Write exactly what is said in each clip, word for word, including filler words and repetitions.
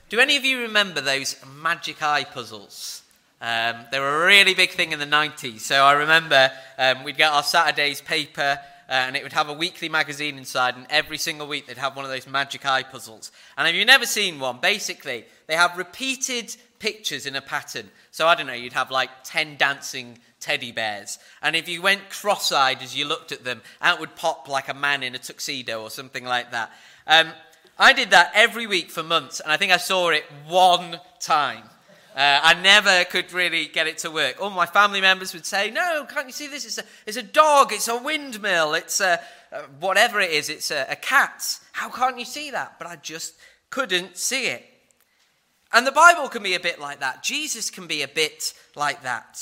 Do any of you remember those magic eye puzzles? Um, they were a really big thing in the nineties. So I remember um, we'd get our Saturday's paper uh, and it would have a weekly magazine inside, and every single week they'd have one of those magic eye puzzles. And if you've never seen one, basically they have repeated pictures in a pattern. So I don't know, you'd have like ten dancing teddy bears. And if you went cross-eyed as you looked at them, out would pop like a man in a tuxedo or something like that. Um, I did that every week for months, and I think I saw it one time. Uh, I never could really get it to work. All my family members would say, no, can't you see this? It's a, it's a dog, it's a windmill, it's a, uh, whatever it is, it's a, a cat. How can't you see that? But I just couldn't see it. And the Bible can be a bit like that. Jesus can be a bit like that.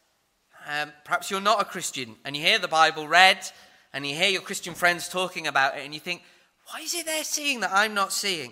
Um, perhaps you're not a Christian, and you hear the Bible read, and you hear your Christian friends talking about it, and you think, why is it they're seeing that I'm not seeing?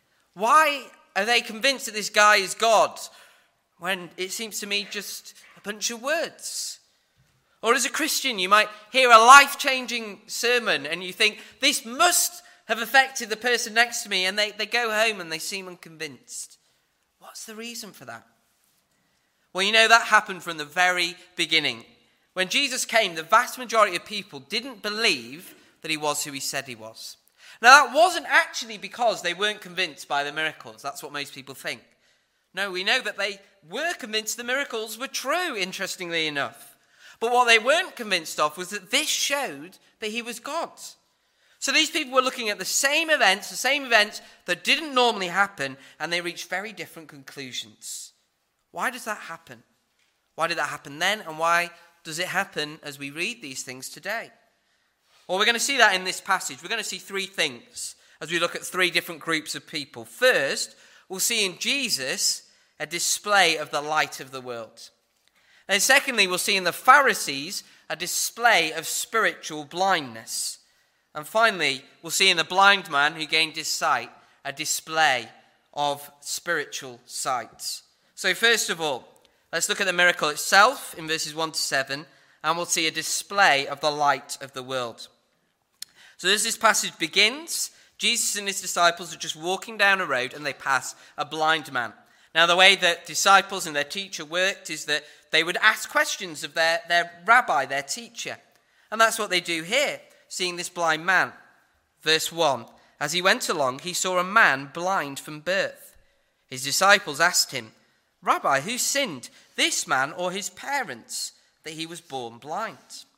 Why are they convinced that this guy is God when it seems to me just a bunch of words? Or as a Christian, you might hear a life-changing sermon and you think, this must have affected the person next to me, and they, they go home and they seem unconvinced. What's the reason for that? Well, you know, that happened from the very beginning. When Jesus came, the vast majority of people didn't believe that he was who he said he was. Now, that wasn't actually because they weren't convinced by the miracles. That's what most people think. No, we know that they were convinced the miracles were true, interestingly enough. But what they weren't convinced of was that this showed that he was God. So these people were looking at the same events, the same events that didn't normally happen, and they reached very different conclusions. Why does that happen? Why did that happen then, and why does it happen as we read these things today? Well, we're going to see that in this passage. We're going to see three things as we look at three different groups of people. First, we'll see in Jesus a display of the light of the world. And secondly, we'll see in the Pharisees a display of spiritual blindness. And finally, we'll see in the blind man who gained his sight a display of spiritual sight. So first of all, let's look at the miracle itself in verses one to seven, and we'll see a display of the light of the world. So as this passage begins, Jesus and his disciples are just walking down a road and they pass a blind man. Now, the way that disciples and their teacher worked is that they would ask questions of their, their rabbi, their teacher. And that's what they do here, seeing this blind man. Verse one, as he went along, he saw a man blind from birth. His disciples asked him, Rabbi, who sinned, this man or his parents, that he was born blind?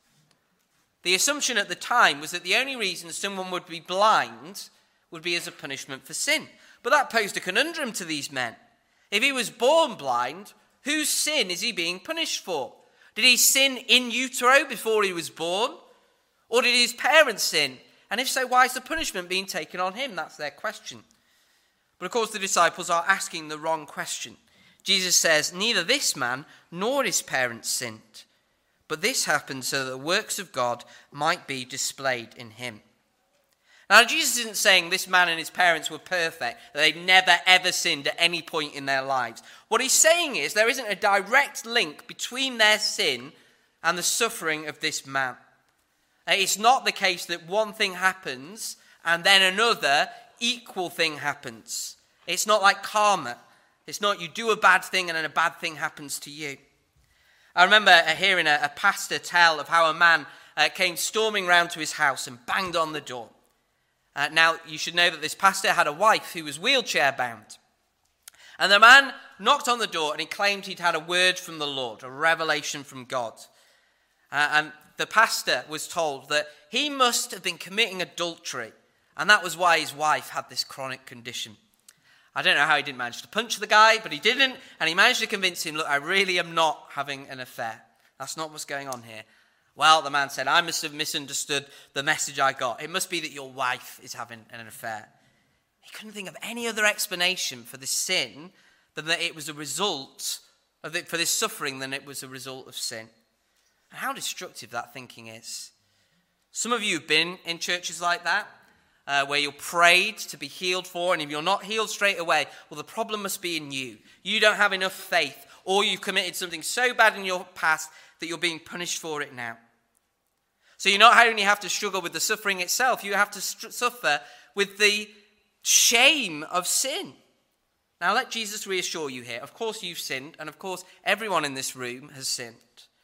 The assumption at the time was that the only reason someone would be blind would be as a punishment for sin. But that posed a conundrum to these men. If he was born blind, whose sin is he being punished for? Did he sin in utero before he was born? Or did his parents sin? And if so, why is the punishment being taken on him? That's their question. But of course, the disciples are asking the wrong question. Jesus says, neither this man nor his parents sinned. But this happened so that the works of God might be displayed in him. Now, Jesus isn't saying this man and his parents were perfect, that they'd never ever sinned at any point in their lives. What he's saying is there isn't a direct link between their sin and the suffering of this man. It's not the case that one thing happens and then another equal thing happens. It's not like karma. It's not you do a bad thing and then a bad thing happens to you. I remember hearing a, a pastor tell of how a man uh, came storming round to his house and banged on the door. Uh, now, you should know that this pastor had a wife who was wheelchair bound. And the man knocked on the door and he claimed he'd had a word from the Lord, a revelation from God. Uh, and the pastor was told that he must have been committing adultery, and that was why his wife had this chronic condition. I don't know how he didn't manage to punch the guy, but he didn't, and he managed to convince him, look, I really am not having an affair. That's not what's going on here. Well, the man said, I must have misunderstood the message I got. It must be that your wife is having an affair. He couldn't think of any other explanation for this sin than that it was a result of it, for this suffering than it was a result of sin. And how destructive that thinking is. Some of you have been in churches like that, Uh, where you're prayed to be healed for, and if you're not healed straight away, well, the problem must be in you. You don't have enough faith, or you've committed something so bad in your past that you're being punished for it now. So you not only have to struggle with the suffering itself, you have to st- suffer with the shame of sin. Now let Jesus reassure you here. Of course you've sinned, and of course everyone in this room has sinned.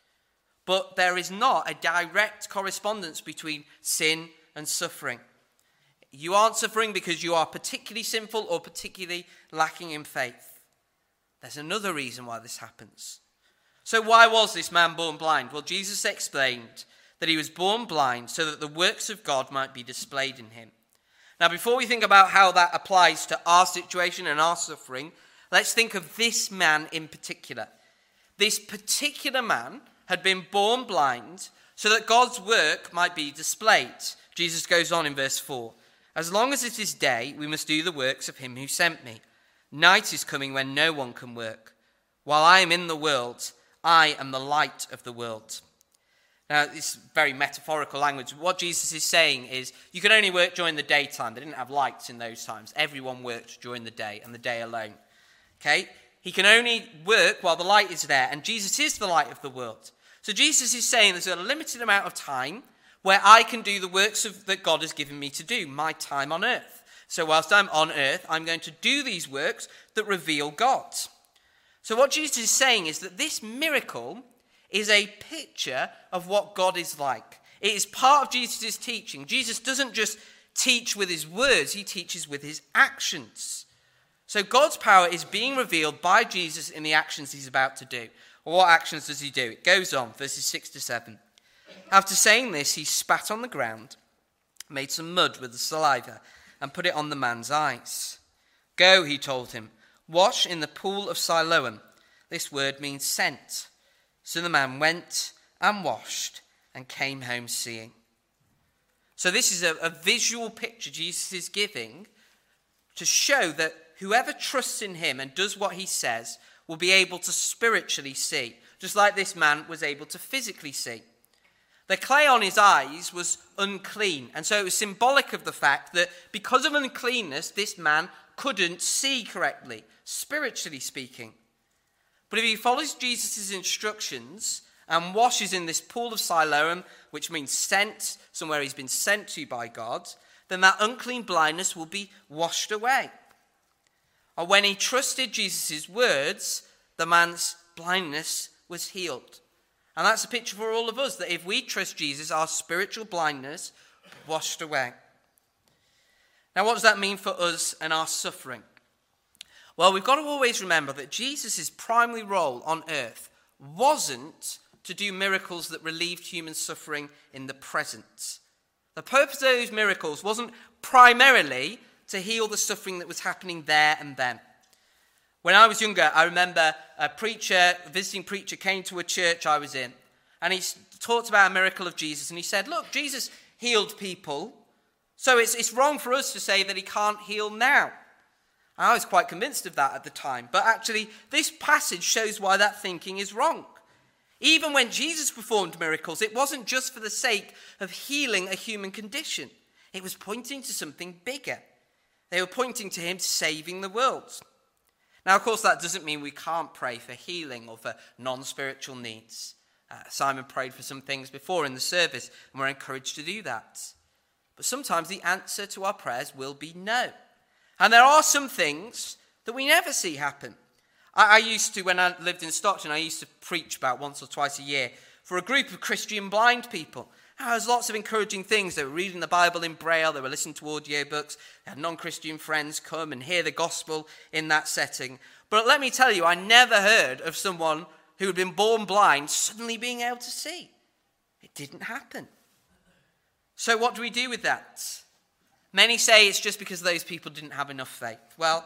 But there is not a direct correspondence between sin and suffering. You aren't suffering because you are particularly sinful or particularly lacking in faith. There's another reason why this happens. So why was this man born blind? Well, Jesus explained that he was born blind so that the works of God might be displayed in him. Now, before we think about how that applies to our situation and our suffering, let's think of this man in particular. This particular man had been born blind so that God's work might be displayed. Jesus goes on in verse four. As long as it is day, we must do the works of him who sent me. Night is coming when no one can work. While I am in the world, I am the light of the world. Now, this is very metaphorical language. What Jesus is saying is, you can only work during the daytime. They didn't have lights in those times. Everyone worked during the day and the day alone. Okay? He can only work while the light is there, and Jesus is the light of the world. So Jesus is saying there's a limited amount of time where I can do the works of, that God has given me to do, my time on earth. So whilst I'm on earth, I'm going to do these works that reveal God. So what Jesus is saying is that this miracle is a picture of what God is like. It is part of Jesus' teaching. Jesus doesn't just teach with his words, he teaches with his actions. So God's power is being revealed by Jesus in the actions he's about to do. Well, what actions does he do? It goes on, verses six to seven. After saying this, he spat on the ground, made some mud with the saliva, and put it on the man's eyes. Go, he told him, wash in the pool of Siloam. This word means sent. So the man went and washed and came home seeing. So this is a, a visual picture Jesus is giving to show that whoever trusts in him and does what he says will be able to spiritually see, just like this man was able to physically see. The clay on his eyes was unclean, and so it was symbolic of the fact that because of uncleanness, this man couldn't see correctly, spiritually speaking. But if he follows Jesus' instructions and washes in this pool of Siloam, which means sent, somewhere he's been sent to by God, then that unclean blindness will be washed away. Or when he trusted Jesus' words, the man's blindness was healed. And that's a picture for all of us, that if we trust Jesus, our spiritual blindness washed away. Now, what does that mean for us and our suffering? Well, we've got to always remember that Jesus' primary role on earth wasn't to do miracles that relieved human suffering in the present. The purpose of those miracles wasn't primarily to heal the suffering that was happening there and then. When I was younger, I remember a preacher, a visiting preacher, came to a church I was in, and he talked about a miracle of Jesus, and he said, look, Jesus healed people, so it's, it's wrong for us to say that he can't heal now. I was quite convinced of that at the time, but actually this passage shows why that thinking is wrong. Even when Jesus performed miracles, it wasn't just for the sake of healing a human condition. It was pointing to something bigger. They were pointing to him saving the world. Now, of course, that doesn't mean we can't pray for healing or for non-spiritual needs. Uh, Simon prayed for some things before in the service, and we're encouraged to do that. But sometimes the answer to our prayers will be no. And there are some things that we never see happen. I, I used to, when I lived in Stockton, I used to preach about once or twice a year for a group of Christian blind people. There was lots of encouraging things. They were reading the Bible in Braille. They were listening to audiobooks. They had non-Christian friends come and hear the gospel in that setting. But let me tell you, I never heard of someone who had been born blind suddenly being able to see. It didn't happen. So what do we do with that? Many say it's just because those people didn't have enough faith. Well,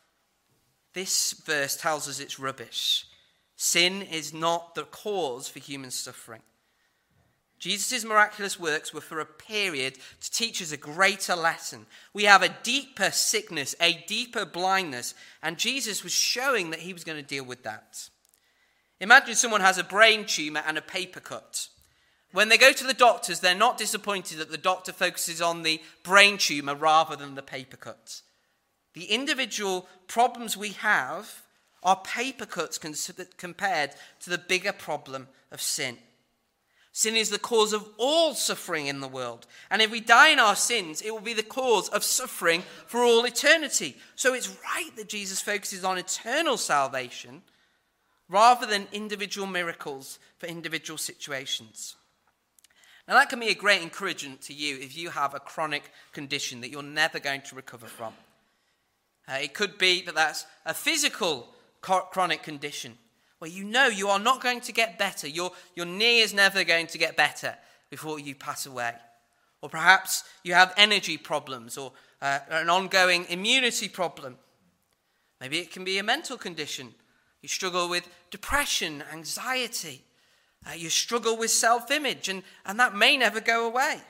this verse tells us it's rubbish. Sin is not the cause for human suffering. Jesus' miraculous works were for a period to teach us a greater lesson. We have a deeper sickness, a deeper blindness, and Jesus was showing that he was going to deal with that. Imagine someone has a brain tumor and a paper cut. When they go to the doctors, they're not disappointed that the doctor focuses on the brain tumor rather than the paper cut. The individual problems we have are paper cuts compared to the bigger problem of sin. Sin is the cause of all suffering in the world. And if we die in our sins, it will be the cause of suffering for all eternity. So it's right that Jesus focuses on eternal salvation rather than individual miracles for individual situations. Now that can be a great encouragement to you if you have a chronic condition that you're never going to recover from. Uh, it could be that that's a physical chronic condition where you know you are not going to get better. Your, your knee is never going to get better before you pass away. Or perhaps you have energy problems or uh, an ongoing immunity problem. Maybe it can be a mental condition. You struggle with depression, anxiety. Uh, you struggle with self-image, and, and that may never go away.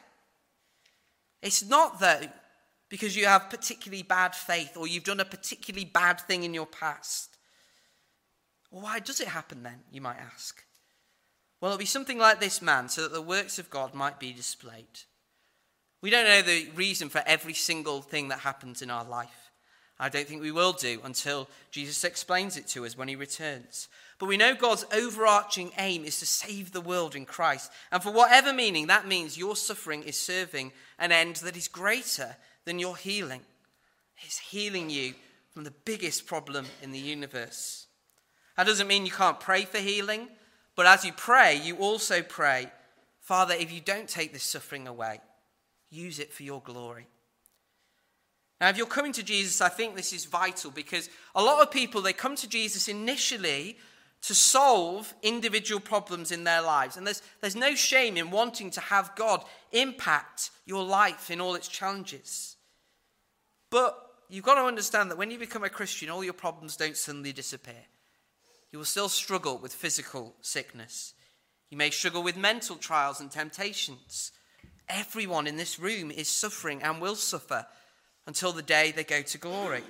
It's not, though, because you have particularly bad faith or you've done a particularly bad thing in your past. Well, why does it happen then, you might ask? Well, it'll be something like this man, so that the works of God might be displayed. We don't know the reason for every single thing that happens in our life. I don't think we will do until Jesus explains it to us when he returns. But we know God's overarching aim is to save the world in Christ. And for whatever meaning that means, your suffering is serving an end that is greater than your healing. It's healing you from the biggest problem in the universe. That doesn't mean you can't pray for healing, but as you pray, you also pray, Father, if you don't take this suffering away, use it for your glory. Now, if you're coming to Jesus, I think this is vital because a lot of people, they come to Jesus initially to solve individual problems in their lives. And there's, there's no shame in wanting to have God impact your life in all its challenges. But you've got to understand that when you become a Christian, all your problems don't suddenly disappear. You will still struggle with physical sickness. You may struggle with mental trials and temptations. Everyone in this room is suffering and will suffer until the day they go to glory.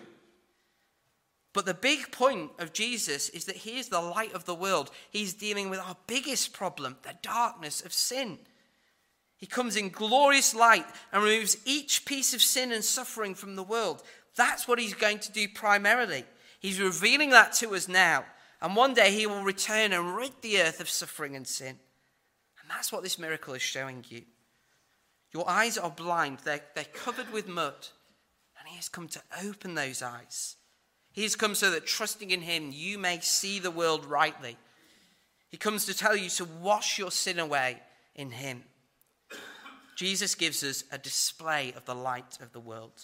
But the big point of Jesus is that he is the light of the world. He's dealing with our biggest problem, the darkness of sin. He comes in glorious light and removes each piece of sin and suffering from the world. That's what he's going to do primarily. He's revealing that to us now. And one day he will return and rid the earth of suffering and sin. And that's what this miracle is showing you. Your eyes are blind. They're, they're covered with mud. And he has come to open those eyes. He has come so that trusting in him, you may see the world rightly. He comes to tell you to wash your sin away in him. Jesus gives us a display of the light of the world.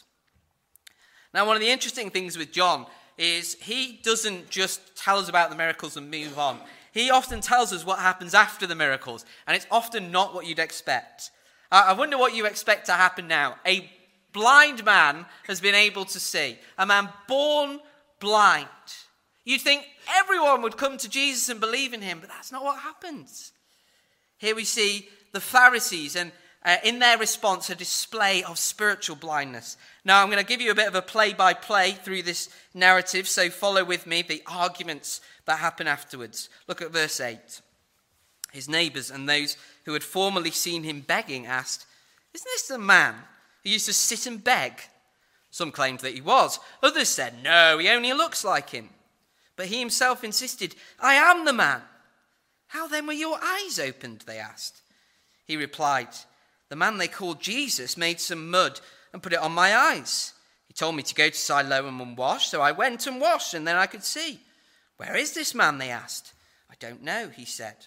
Now, one of the interesting things with John is he doesn't just tell us about the miracles and move on. He often tells us what happens after the miracles, and it's often not what you'd expect. I wonder what you expect to happen now. A blind man has been able to see. A man born blind. You'd think everyone would come to Jesus and believe in him, but that's not what happens. Here we see the Pharisees, and uh, in their response, a display of spiritual blindness. Now, I'm going to give you a bit of a play-by-play through this narrative, so follow with me the arguments that happen afterwards. Look at verse eight. His neighbours and those who had formerly seen him begging asked, "Isn't this the man who used to sit and beg?" Some claimed that he was. Others said, "No, he only looks like him." But he himself insisted, "I am the man." "How then were your eyes opened?" they asked. He replied, "The man they called Jesus made some mud and put it on my eyes. He told me to go to Siloam and wash, so I went and washed, and then I could see." "Where is this man?" they asked. "I don't know," he said.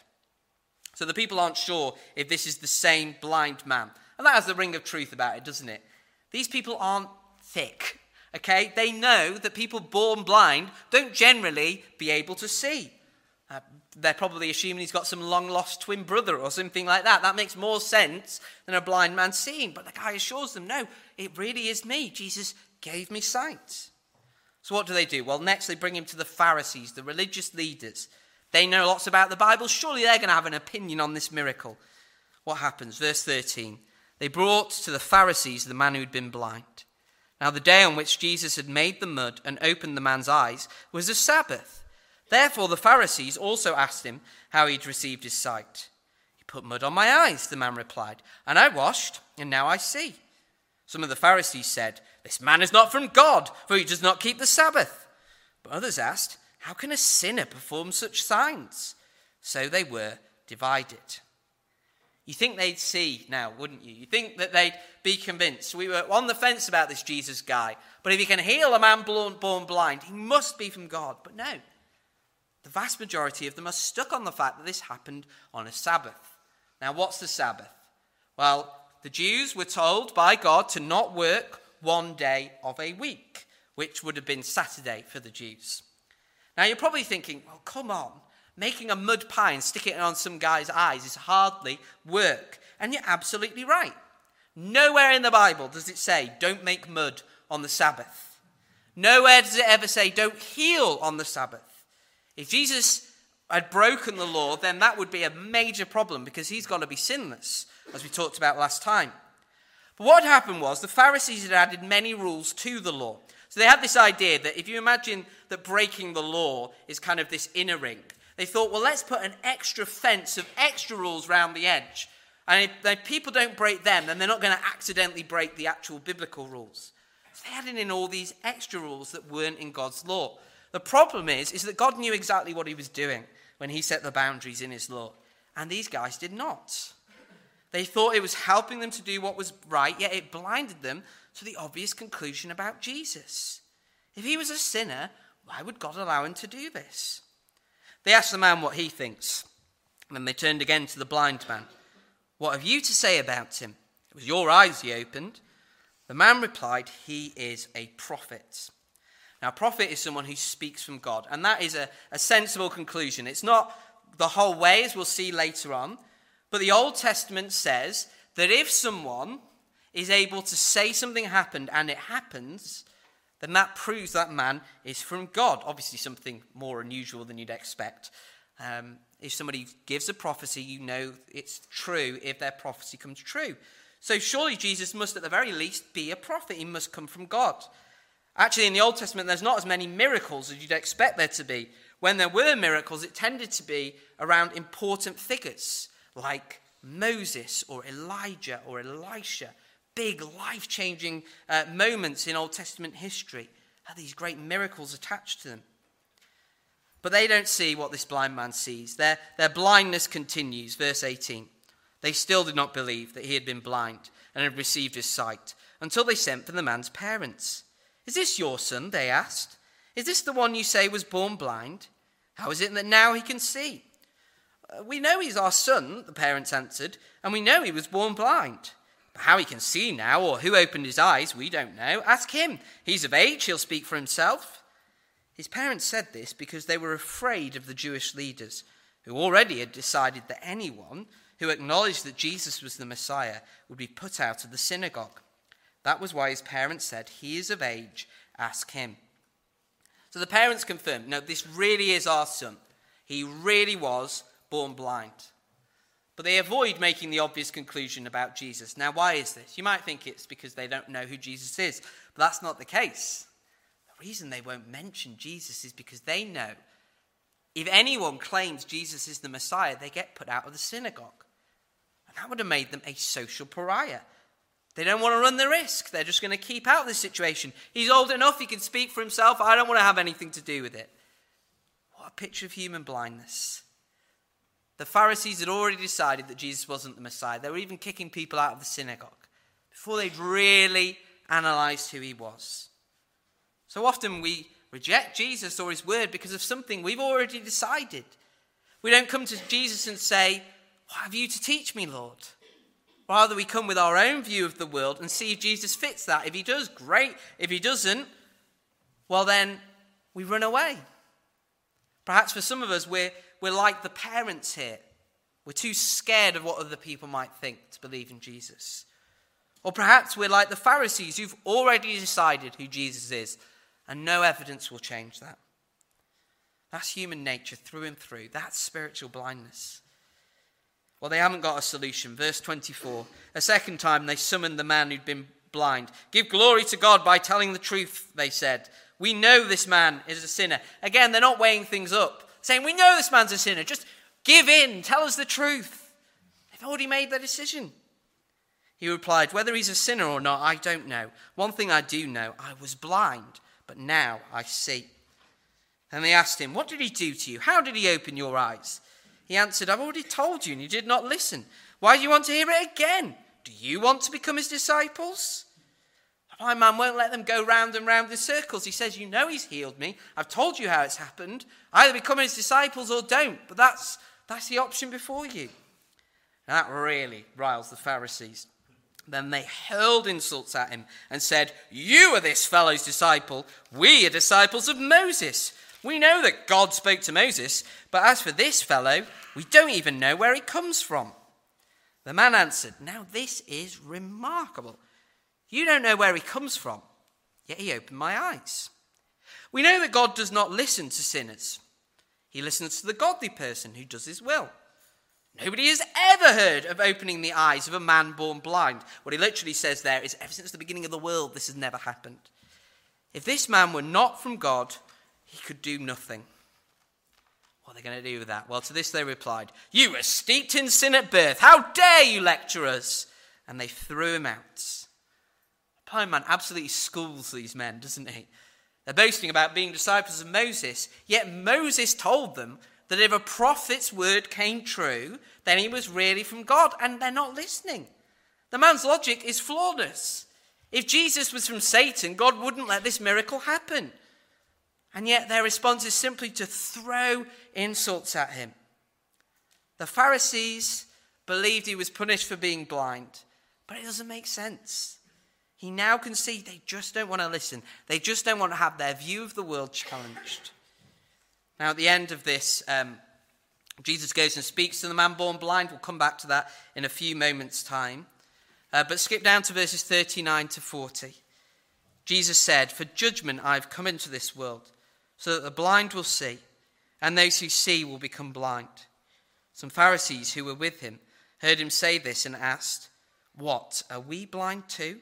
So the people aren't sure if this is the same blind man. And that has the ring of truth about it, doesn't it? These people aren't thick, okay? They know that people born blind don't generally be able to see. Uh, they're probably assuming he's got some long-lost twin brother or something like that. That makes more sense than a blind man seeing. But the guy assures them, no, it really is me. Jesus gave me sight. So what do they do? Well, next they bring him to the Pharisees, the religious leaders. They know lots about the Bible. Surely they're going to have an opinion on this miracle. What happens? Verse thirteen. They brought to the Pharisees the man who'd been blind. Now the day on which Jesus had made the mud and opened the man's eyes was a Sabbath. Therefore the Pharisees also asked him how he'd received his sight. "He put mud on my eyes," the man replied, "and I washed, and now I see." Some of the Pharisees said, "This man is not from God, for he does not keep the Sabbath." But others asked, "How can a sinner perform such signs?" So they were divided. You think they'd see now, wouldn't you? You think that they'd be convinced. We were on the fence about this Jesus guy, but if he can heal a man born blind, he must be from God. But no, the vast majority of them are stuck on the fact that this happened on a Sabbath. Now, what's the Sabbath? Well, the Jews were told by God to not work one day of a week, which would have been Saturday for the Jews. Now, you're probably thinking, well, come on. Making a mud pie and sticking it on some guy's eyes is hardly work. And you're absolutely right. Nowhere in the Bible does it say, don't make mud on the Sabbath. Nowhere does it ever say, don't heal on the Sabbath. If Jesus had broken the law, then that would be a major problem because he's got to be sinless, as we talked about last time. But what happened was the Pharisees had added many rules to the law. So they had this idea that if you imagine that breaking the law is kind of this inner ring, they thought, well, let's put an extra fence of extra rules round the edge. And if, if people don't break them, then they're not going to accidentally break the actual biblical rules. So they added in all these extra rules that weren't in God's law. The problem is, is that God knew exactly what he was doing when he set the boundaries in his law. And these guys did not. They thought it was helping them to do what was right, yet it blinded them to the obvious conclusion about Jesus. If he was a sinner, why would God allow him to do this? They asked the man what he thinks. And then they turned again to the blind man. What have you to say about him? It was your eyes he opened. The man replied, he is a prophet. Now, a prophet is someone who speaks from God. And that is a, a sensible conclusion. It's not the whole way, as we'll see later on. But the Old Testament says that if someone is able to say something happened and it happens, then that proves that man is from God. Obviously something more unusual than you'd expect. Um, if somebody gives a prophecy, you know it's true if their prophecy comes true. So surely Jesus must at the very least be a prophet. He must come from God. Actually, in the Old Testament, there's not as many miracles as you'd expect there to be. When there were miracles, it tended to be around important figures like Moses or Elijah or Elisha. Big life-changing uh, moments in Old Testament history had these great miracles attached to them. But they don't see what this blind man sees. Their, their blindness continues. Verse eighteen. They still did not believe that he had been blind and had received his sight until they sent for the man's parents. Is this your son? They asked. Is this the one you say was born blind? How is it that now he can see? Uh, we know he's our son, the parents answered, and we know he was born blind. How he can see now, or who opened his eyes, we don't know. Ask him. He's of age, he'll speak for himself. His parents said this because they were afraid of the Jewish leaders, who already had decided that anyone who acknowledged that Jesus was the Messiah would be put out of the synagogue. That was why his parents said, he is of age, ask him. So the parents confirmed, no, this really is our son. He really was born blind. But they avoid making the obvious conclusion about Jesus. Now, why is this? You might think it's because they don't know who Jesus is, but that's not the case. The reason they won't mention Jesus is because they know if anyone claims Jesus is the Messiah, they get put out of the synagogue. And that would have made them a social pariah. They don't want to run the risk. They're just going to keep out of this situation. He's old enough, he can speak for himself. I don't want to have anything to do with it. What a picture of human blindness. The Pharisees had already decided that Jesus wasn't the Messiah. They were even kicking people out of the synagogue before they'd really analysed who he was. So often we reject Jesus or his word because of something we've already decided. We don't come to Jesus and say, what have you to teach me, Lord? Rather, we come with our own view of the world and see if Jesus fits that. If he does, great. If he doesn't, well then, we run away. Perhaps for some of us, we're, we're like the parents here. We're too scared of what other people might think to believe in Jesus. Or perhaps we're like the Pharisees who've already decided who Jesus is, and no evidence will change that. That's human nature through and through. That's spiritual blindness. Well, they haven't got a solution. Verse twenty-four. A second time they summoned the man who'd been blind. Give glory to God by telling the truth, they said. We know this man is a sinner. Again, they're not weighing things up. Saying, we know this man's a sinner. Just give in. Tell us the truth. They've already made their decision. He replied, whether he's a sinner or not, I don't know. One thing I do know, I was blind, but now I see. And they asked him, what did he do to you? How did he open your eyes? He answered, I've already told you, and you did not listen. Why do you want to hear it again? Do you want to become his disciples? The blind man won't let them go round and round in circles. He says, you know he's healed me. I've told you how it's happened. Either become his disciples or don't. But that's, that's the option before you. And that really riles the Pharisees. Then they hurled insults at him and said, you are this fellow's disciple. We are disciples of Moses. We know that God spoke to Moses, but as for this fellow, we don't even know where he comes from. The man answered, now this is remarkable. You don't know where he comes from, yet he opened my eyes. We know that God does not listen to sinners. He listens to the godly person who does his will. Nobody has ever heard of opening the eyes of a man born blind. What he literally says there is, ever since the beginning of the world, this has never happened. If this man were not from God, he could do nothing. What are they going to do with that? Well, to this they replied, you were steeped in sin at birth. How dare you lecture us? And they threw him out. The blind man absolutely schools these men, doesn't he? They're boasting about being disciples of Moses, yet Moses told them that if a prophet's word came true, then he was really from God, and they're not listening. The man's logic is flawless. If Jesus was from Satan, God wouldn't let this miracle happen. And yet their response is simply to throw insults at him. The Pharisees believed he was punished for being blind, but it doesn't make sense. He now can see they just don't want to listen. They just don't want to have their view of the world challenged. Now, at the end of this, um, Jesus goes and speaks to the man born blind. We'll come back to that in a few moments' time. Uh, but skip down to verses thirty-nine to forty. Jesus said, for judgment I have come into this world, so that the blind will see, and those who see will become blind. Some Pharisees who were with him heard him say this and asked, what, are we blind too?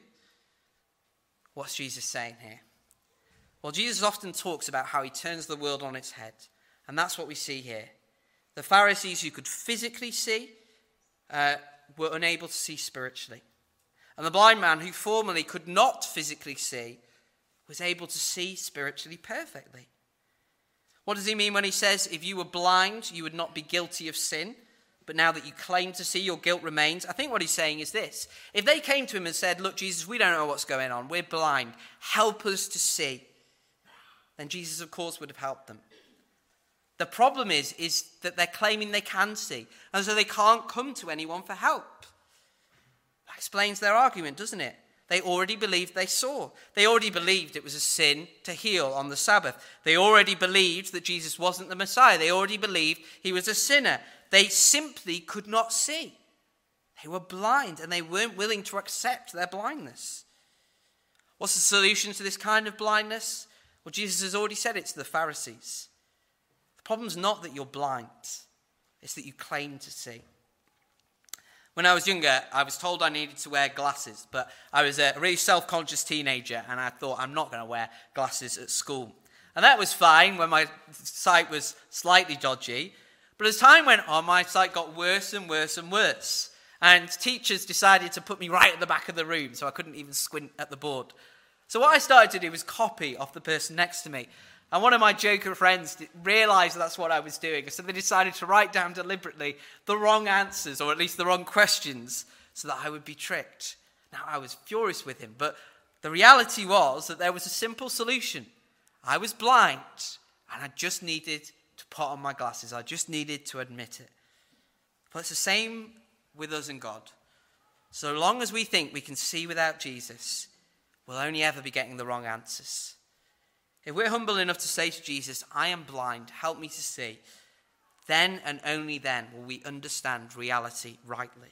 What's Jesus saying here? Well, Jesus often talks about how he turns the world on its head. And that's what we see here. The Pharisees who could physically see uh, were unable to see spiritually. And the blind man who formerly could not physically see was able to see spiritually perfectly. What does he mean when he says, if you were blind, you would not be guilty of sin, but now that you claim to see, your guilt remains? I think what he's saying is this. If they came to him and said, look, Jesus, we don't know what's going on. We're blind. Help us to see. Then Jesus, of course, would have helped them. The problem is, is that they're claiming they can see, and so they can't come to anyone for help. That explains their argument, doesn't it? They already believed they saw. They already believed it was a sin to heal on the Sabbath. They already believed that Jesus wasn't the Messiah. They already believed he was a sinner. They simply could not see. They were blind, and they weren't willing to accept their blindness. What's the solution to this kind of blindness? Well, Jesus has already said it to the Pharisees. The problem's not that you're blind. It's that you claim to see. When I was younger, I was told I needed to wear glasses, but I was a really self-conscious teenager, and I thought, I'm not going to wear glasses at school. And that was fine when my sight was slightly dodgy. But as time went on, my sight got worse and worse and worse. And teachers decided to put me right at the back of the room, so I couldn't even squint at the board. So what I started to do was copy off the person next to me. And one of my joker friends realised that's what I was doing. So they decided to write down deliberately the wrong answers, or at least the wrong questions, so that I would be tricked. Now, I was furious with him, but the reality was that there was a simple solution. I was blind, and I just needed to put on my glasses. I just needed to admit it. But it's the same with us and God. So long as we think we can see without Jesus, we'll only ever be getting the wrong answers. If we're humble enough to say to Jesus, I am blind, help me to see, then and only then will we understand reality rightly.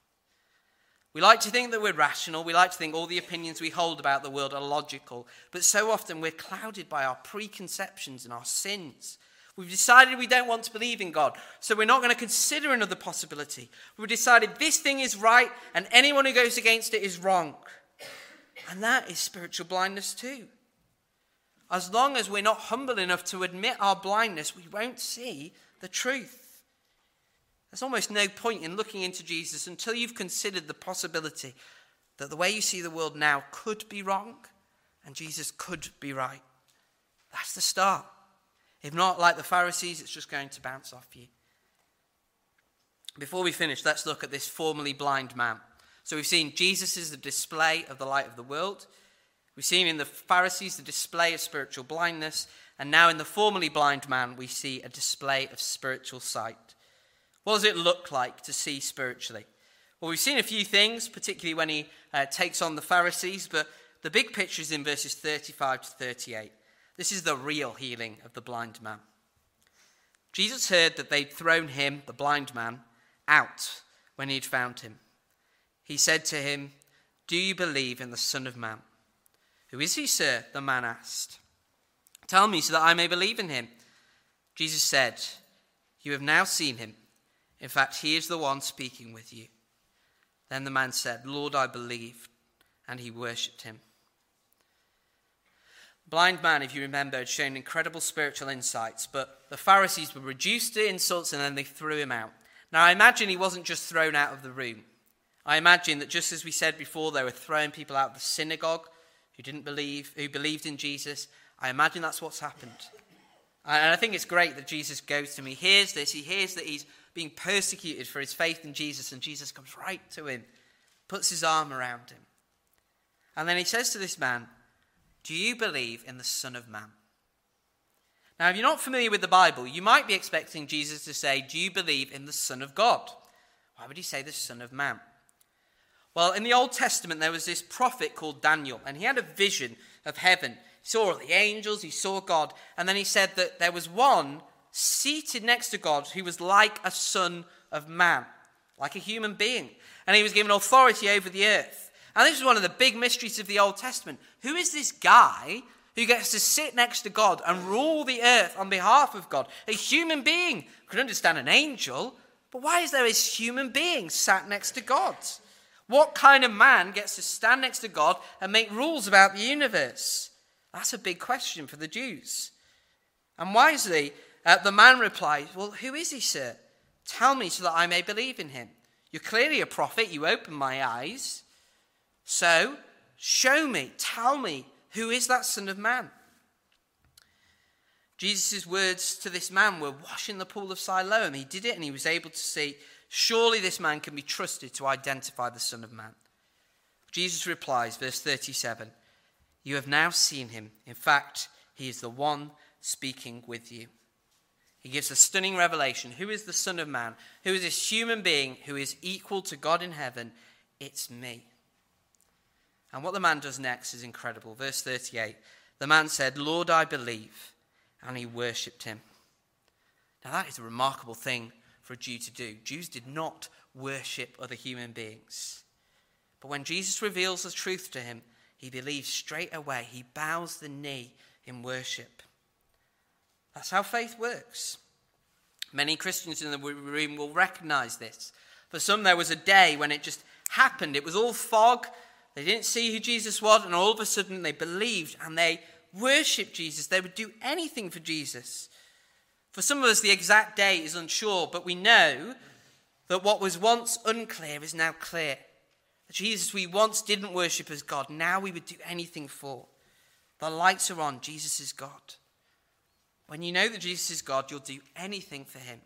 We like to think that we're rational. We like to think all the opinions we hold about the world are logical. But so often we're clouded by our preconceptions and our sins. We've decided we don't want to believe in God, so we're not going to consider another possibility. We've decided this thing is right, and anyone who goes against it is wrong. And that is spiritual blindness too. As long as we're not humble enough to admit our blindness, we won't see the truth. There's almost no point in looking into Jesus until you've considered the possibility that the way you see the world now could be wrong, and Jesus could be right. That's the start. If not, like the Pharisees, it's just going to bounce off you. Before we finish, let's look at this formerly blind man. So we've seen Jesus is the display of the light of the world. We've seen in the Pharisees the display of spiritual blindness. And now in the formerly blind man, we see a display of spiritual sight. What does it look like to see spiritually? Well, we've seen a few things, particularly when he uh, takes on the Pharisees, but the big picture is in verses thirty-five to thirty-eight. This is the real healing of the blind man. Jesus heard that they'd thrown him, the blind man, out when he'd found him. He said to him, "Do you believe in the Son of Man?" "Who is he, sir?" the man asked. "Tell me so that I may believe in him." Jesus said, "You have now seen him. In fact, he is the one speaking with you." Then the man said, "Lord, I believe," and he worshipped him. Blind man, if you remember, had shown incredible spiritual insights, but the Pharisees were reduced to insults and then they threw him out. Now, I imagine he wasn't just thrown out of the room. I imagine that just as we said before, they were throwing people out of the synagogue who didn't believe, who believed in Jesus. I imagine that's what's happened. And I think it's great that Jesus goes to him. He hears this. He hears that he's being persecuted for his faith in Jesus, and Jesus comes right to him, puts his arm around him. And then he says to this man, "Do you believe in the Son of Man?" Now, if you're not familiar with the Bible, you might be expecting Jesus to say, "Do you believe in the Son of God?" Why would he say the Son of Man? Well, in the Old Testament, there was this prophet called Daniel, and he had a vision of heaven. He saw all the angels, he saw God, and then he said that there was one seated next to God who was like a son of man, like a human being. And he was given authority over the earth. And this is one of the big mysteries of the Old Testament. Who is this guy who gets to sit next to God and rule the earth on behalf of God? A human being. Could understand an angel, but why is there this human being sat next to God? What kind of man gets to stand next to God and make rules about the universe? That's a big question for the Jews. And wisely, uh, the man replies, "Well, who is he, sir? Tell me so that I may believe in him. You're clearly a prophet. You opened my eyes. So, show me, tell me, who is that Son of Man?" Jesus' words to this man were washing the pool of Siloam. He did it and he was able to see, surely this man can be trusted to identify the Son of Man. Jesus replies, verse thirty-seven, "You have now seen him. In fact, he is the one speaking with you." He gives a stunning revelation. Who is the Son of Man? Who is this human being who is equal to God in heaven? It's me. And what the man does next is incredible. Verse thirty-eight, the man said, "Lord, I believe," and he worshipped him. Now that is a remarkable thing for a Jew to do. Jews did not worship other human beings. But when Jesus reveals the truth to him, he believes straight away. He bows the knee in worship. That's how faith works. Many Christians in the room will recognize this. For some, there was a day when it just happened. It was all fog. They didn't see who Jesus was, and all of a sudden they believed and they worshipped Jesus. They would do anything for Jesus. For some of us, the exact day is unsure, but we know that what was once unclear is now clear. Jesus we once didn't worship as God, now we would do anything for. The lights are on. Jesus is God. When you know that Jesus is God, you'll do anything for him.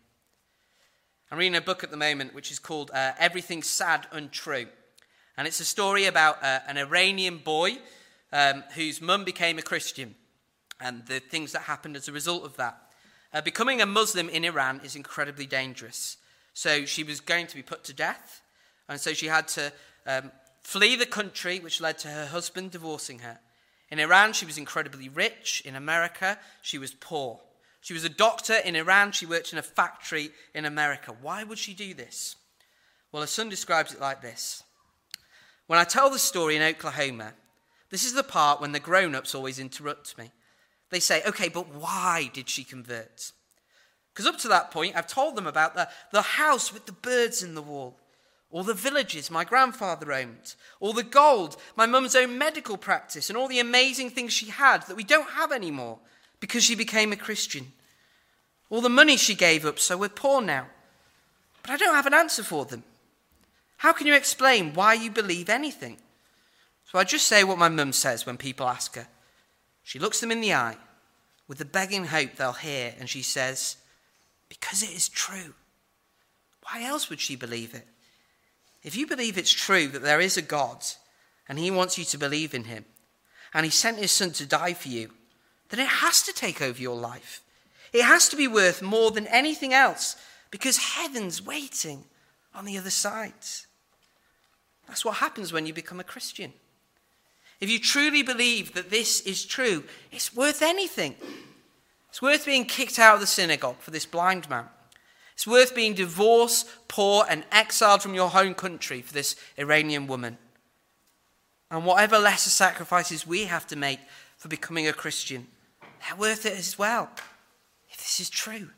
I'm reading a book at the moment which is called uh, Everything Sad, Untrue. And it's a story about uh, an Iranian boy um, whose mum became a Christian and the things that happened as a result of that. Uh, becoming a Muslim in Iran is incredibly dangerous. So she was going to be put to death. And so she had to um, flee the country, which led to her husband divorcing her. In Iran, she was incredibly rich. In America, she was poor. She was a doctor in Iran. She worked in a factory in America. Why would she do this? Well, her son describes it like this. "When I tell the story in Oklahoma, this is the part when the grown-ups always interrupt me. They say, 'Okay, but why did she convert?' Because up to that point, I've told them about the, the house with the birds in the wall, all the villages my grandfather owned, all the gold, my mum's own medical practice, and all the amazing things she had that we don't have anymore because she became a Christian. All the money she gave up, so we're poor now. But I don't have an answer for them. How can you explain why you believe anything?' So I just say what my mum says when people ask her. She looks them in the eye with the begging hope they'll hear, and she says, 'Because it is true.' Why else would she believe it? If you believe it's true that there is a God and he wants you to believe in him, and he sent his son to die for you, then it has to take over your life. It has to be worth more than anything else, because heaven's waiting on the other side. That's what happens when you become a Christian. If you truly believe that this is true, it's worth anything. It's worth being kicked out of the synagogue for this blind man. It's worth being divorced, poor, and exiled from your home country for this Iranian woman. And whatever lesser sacrifices we have to make for becoming a Christian, they're worth it as well, if this is true.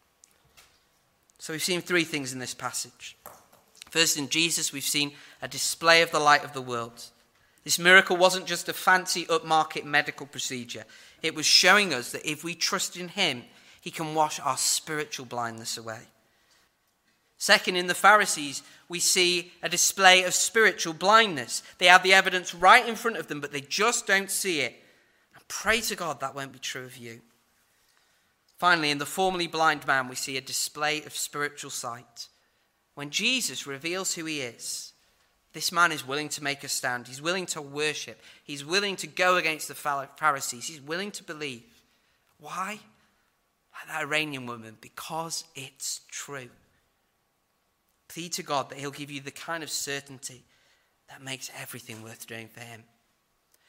So we've seen three things in this passage. First, in Jesus, we've seen a display of the light of the world. This miracle wasn't just a fancy upmarket medical procedure. It was showing us that if we trust in him, he can wash our spiritual blindness away. Second, in the Pharisees, we see a display of spiritual blindness. They have the evidence right in front of them, but they just don't see it. And pray to God that won't be true of you. Finally, in the formerly blind man, we see a display of spiritual sight. When Jesus reveals who he is, this man is willing to make a stand. He's willing to worship. He's willing to go against the Pharisees. He's willing to believe. Why? Like that Iranian woman, because it's true. Plead to God that he'll give you the kind of certainty that makes everything worth doing for him.